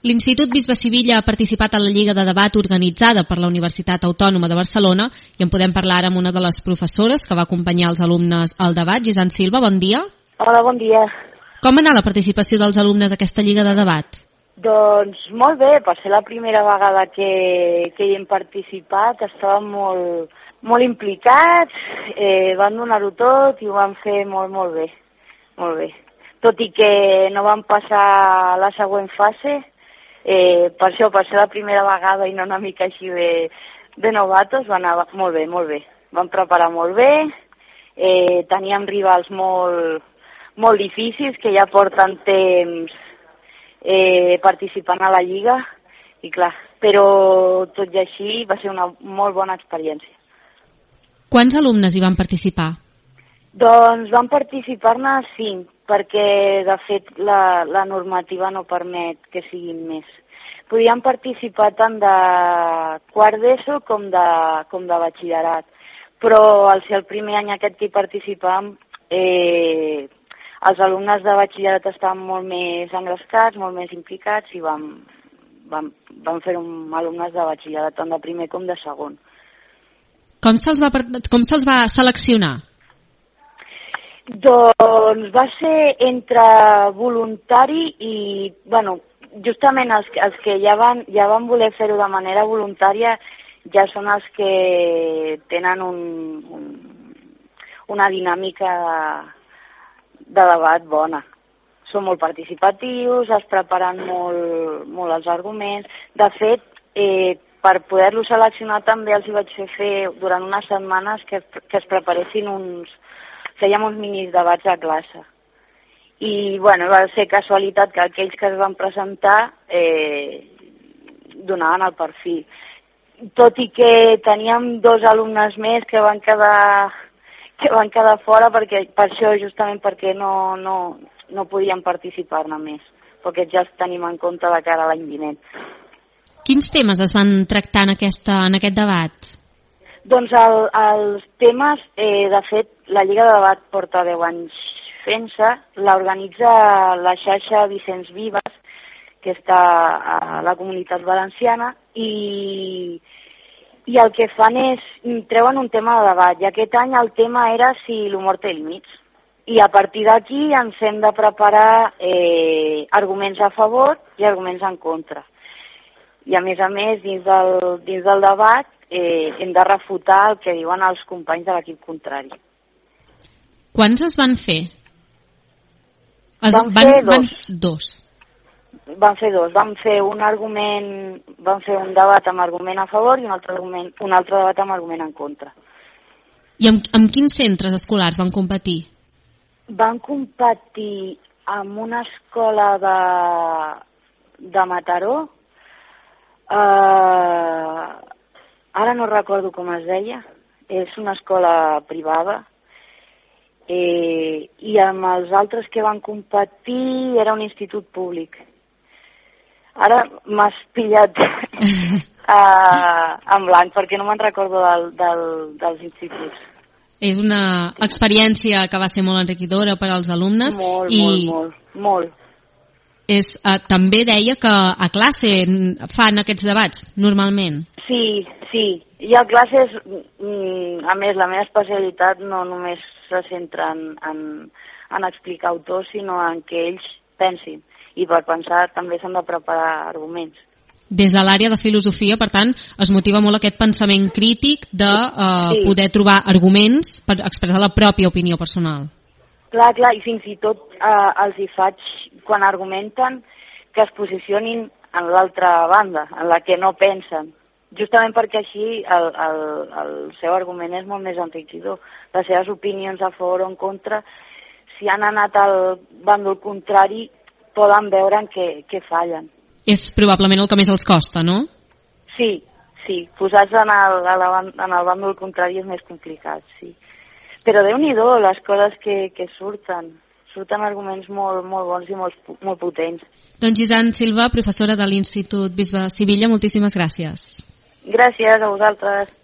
L'Institut Bisbe Sivilla ha participat a la Lliga de Debat organitzada per la Universitat Autònoma de Barcelona i en podem parlar ara amb una de les professores que va acompanyar els alumnes al debat. Gisant Silva, bon dia. Hola, bon dia. Com va anar la participació dels alumnes a aquesta Lliga de Debat? Doncs molt bé, per ser la primera vegada que hi hem participat, estàvem molt implicats, van donar-ho tot i ho van fer molt bé, molt bé. Tot i que no vam passar a la següent fase, per això, per ser la primera vegada i no una mica així de novatos, va anar molt bé. Vam preparar molt bé, teníem rivals molt difícils que ja porten temps participant a la Lliga, i clar, però tot i així va ser una molt bona experiència. Quants alumnes hi van participar? Doncs van participar-ne 5, perquè de fet la normativa no permet que siguin més. Podien participar tant de quart d'ESO com de batxillerat, però al ser el primer any aquest que hi participàvem, els alumnes de batxillerat estaven molt més engrescats, molt més implicats i vam fer alumnes de batxillerat tant de primer com de segon. Com se'ls va seleccionar? Doncs va ser entre voluntari i, justament els que ja van voler fer-ho de manera voluntària ja són els que tenen una dinàmica de debat bona. Són molt participatius, es preparen molt els arguments. De fet, per poder-los seleccionar també els hi vaig fer durant unes setmanes que es preparessin fèiem uns minis debats a classe. I, va ser casualitat que aquells que es van presentar donaven el perfil. Tot i que teníem 2 alumnes més que van quedar fora per això, justament perquè no podien participar-ne més, perquè ja els tenim en compte de cara a l'any vinent. Quins temes es van tractar en aquest debat? Doncs els temes, de fet, la Lliga de Debat porta 10 anys fent-se, l'organitza la xarxa Vicenç Vives, que està a la Comunitat Valenciana, i el que fan és, treuen un tema de debat, i aquest any el tema era si l'humor té límits. I a partir d'aquí ens hem de preparar arguments a favor i arguments en contra. I a més, dins del debat, hem de refutar el que diuen els companys de l'equip contrari. Quants es van fer? Van fer 2. Dos. Van fer 2. Van fer un debat amb argument a favor i un altre debat amb argument en contra. I amb quins centres escolars van competir? Van competir amb una escola de Mataró, ara no recordo com es deia, és una escola privada, i amb els altres que van competir era un institut públic. Ara m'has pillat en blanc perquè no me'n recordo dels instituts. És una experiència que va ser molt enriquidora per als alumnes. Molt. També deia que a classe fan aquests debats, normalment. Sí. I a classes, a més, la meva especialitat no només se centra en explicar autors, sinó en que ells pensin. I per pensar també s'han de preparar arguments. Des de l'àrea de filosofia, per tant, es motiva molt aquest pensament crític de poder trobar arguments per expressar la pròpia opinió personal. Clar, i fins i tot els hi faig, quan argumenten, que es posicionin en l'altra banda, en la que no pensen. Justament perquè així el seu argument és molt més enriquidor. Les seves opinions a favor o en contra, si han anat al bàndol contrari, poden veure en què fallen. És probablement el que més els costa, no? Sí. Posats en el bàndol contrari és més complicat, sí. Però Déu-n'hi-do les coses que surten. Surten arguments molt bons i molt potents. Doncs Gisant Silva, professora de l'Institut Bisbe Sivilla, moltíssimes gràcies. Gràcies a vosaltres.